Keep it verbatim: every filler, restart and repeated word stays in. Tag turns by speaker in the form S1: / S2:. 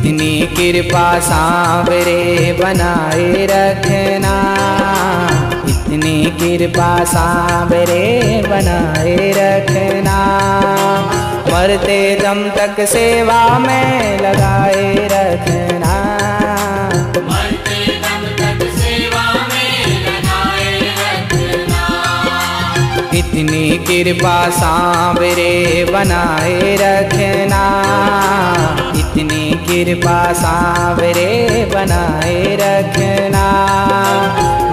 S1: इतनी कृपा सांवरे बनाए रखना, इतनी कृपा सांवरे बनाए रखना। मरते दम तक सेवा में लगाए रखना,
S2: मरते दम तक सेवा में लगाए रखना।
S1: इतनी कृपा सांवरे बनाए रखना, इतनी कृपा सांवरे बनाए रखना।